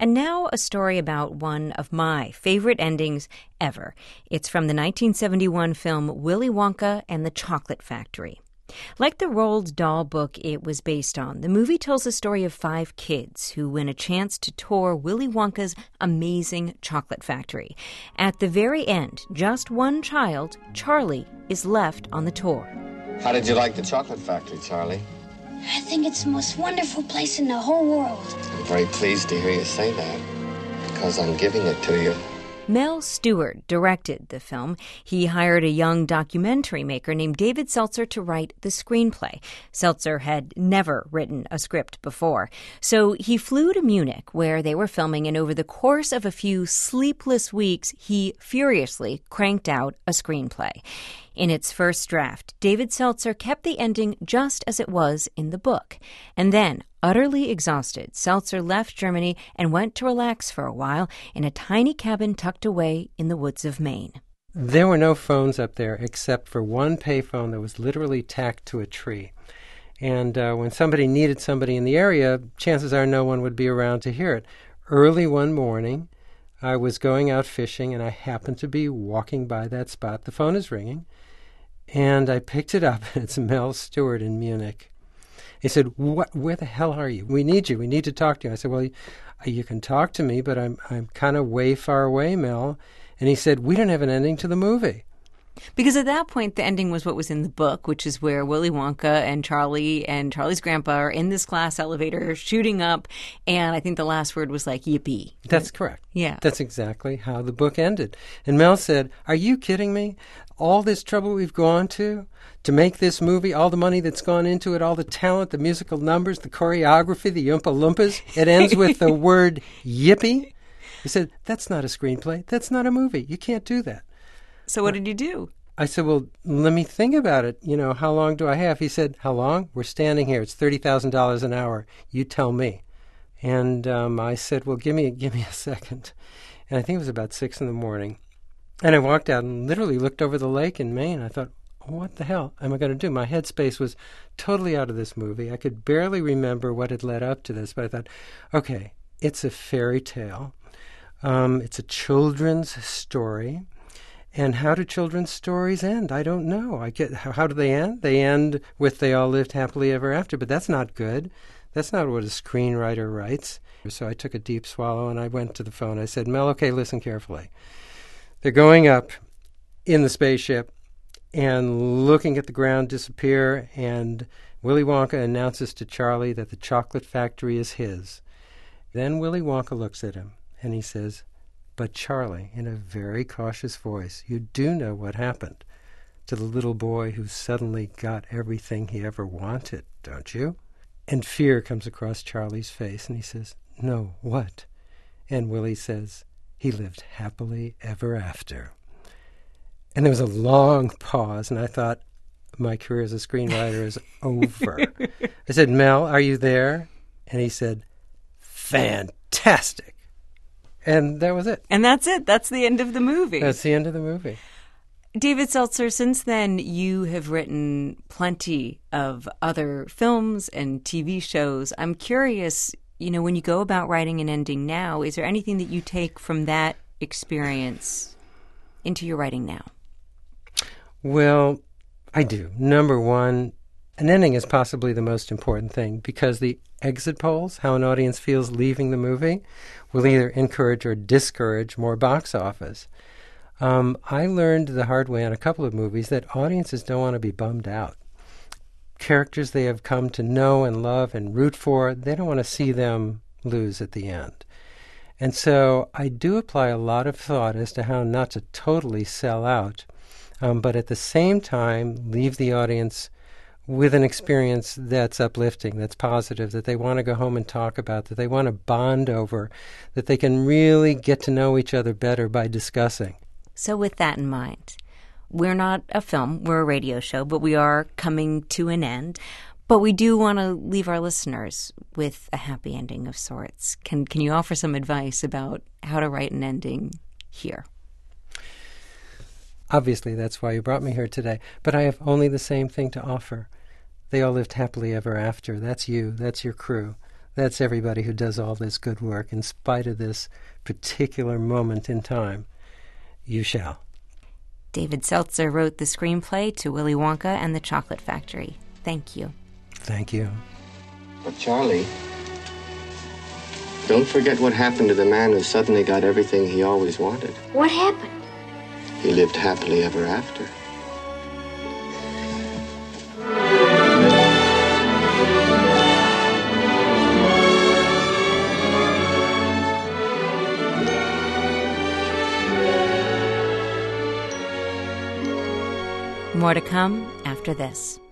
And now a story about one of my favorite endings ever. It's from the 1971 film Willy Wonka and the Chocolate Factory. Like the Roald Dahl book it was based on, the movie tells the story of 5 kids who win a chance to tour Willy Wonka's amazing chocolate factory. At the very end, just one child, Charlie, is left on the tour. How did you like the chocolate factory, Charlie? I think it's the most wonderful place in the whole world. I'm very pleased to hear you say that, because I'm giving it to you. Mel Stewart directed the film. He hired a young documentary maker named David Seltzer to write the screenplay. Seltzer had never written a script before. So he flew to Munich, where they were filming, and over the course of a few sleepless weeks, he furiously cranked out a screenplay. In its first draft, David Seltzer kept the ending just as it was in the book. And then, utterly exhausted, Seltzer left Germany and went to relax for a while in a tiny cabin tucked away in the woods of Maine. There were no phones up there except for one payphone that was literally tacked to a tree. And when somebody needed somebody in the area, chances are no one would be around to hear it. Early one morning, I was going out fishing, and I happened to be walking by that spot. The phone is ringing, and I picked it up, and it's Mel Stewart in Munich. He said, where the hell are you? We need you. We need to talk to you. I said, well, you can talk to me, but I'm kind of way far away, Mel. And he said, we don't have an ending to the movie. Because at that point, the ending was what was in the book, which is where Willy Wonka and Charlie's grandpa are in this glass elevator shooting up. And I think the last word was like, yippee. That's correct. Yeah. That's exactly how the book ended. And Mel said, are you kidding me? All this trouble we've gone to make this movie, all the money that's gone into it, all the talent, the musical numbers, the choreography, the Oompa Loompas, it ends with the word yippee? He said, that's not a screenplay. That's not a movie. You can't do that. So what did you do? I said, well, let me think about it. You know, how long do I have? He said, how long? We're standing here. It's $30,000 an hour. You tell me. And I said, well, give me a second. And I think it was about 6 a.m. And I walked out and literally looked over the lake in Maine. I thought, what the hell am I going to do? My headspace was totally out of this movie. I could barely remember what had led up to this, but I thought, okay, it's a fairy tale. It's a children's story. And how do children's stories end? I don't know. How do they end? They end with they all lived happily ever after, but that's not good. That's not what a screenwriter writes. So I took a deep swallow and I went to the phone. I said, Mel, okay, listen carefully. They're going up in the spaceship and looking at the ground disappear, and Willy Wonka announces to Charlie that the chocolate factory is his. Then Willy Wonka looks at him and he says, but Charlie, in a very cautious voice, you do know what happened to the little boy who suddenly got everything he ever wanted, don't you? And fear comes across Charlie's face, and he says, no, what? And Willie says, he lived happily ever after. And there was a long pause, and I thought, my career as a screenwriter is over. I said, Mel, are you there? And he said, fantastic. And that was it. And that's it. That's the end of the movie. That's the end of the movie. David Seltzer, since then, you have written plenty of other films and TV shows. I'm curious, when you go about writing an ending now, is there anything that you take from that experience into your writing now? Well, I do. Number one, an ending is possibly the most important thing because the exit polls, how an audience feels leaving the movie, will either encourage or discourage more box office. I learned the hard way on a couple of movies that audiences don't want to be bummed out. Characters they have come to know and love and root for, they don't want to see them lose at the end. And so I do apply a lot of thought as to how not to totally sell out, but at the same time leave the audience with an experience that's uplifting, that's positive, that they want to go home and talk about, that they want to bond over, that they can really get to know each other better by discussing. So with that in mind, we're not a film, we're a radio show, but we are coming to an end. But we do want to leave our listeners with a happy ending of sorts. Can you offer some advice about how to write an ending here? Obviously, that's why you brought me here today. But I have only the same thing to offer. They all lived happily ever after. That's you. That's your crew. That's everybody who does all this good work in spite of this particular moment in time. You shall. David Seltzer wrote the screenplay to Willy Wonka and the Chocolate Factory. Thank you. Thank you. But Charlie, don't forget what happened to the man who suddenly got everything he always wanted. What happened? He lived happily ever after. More to come after this.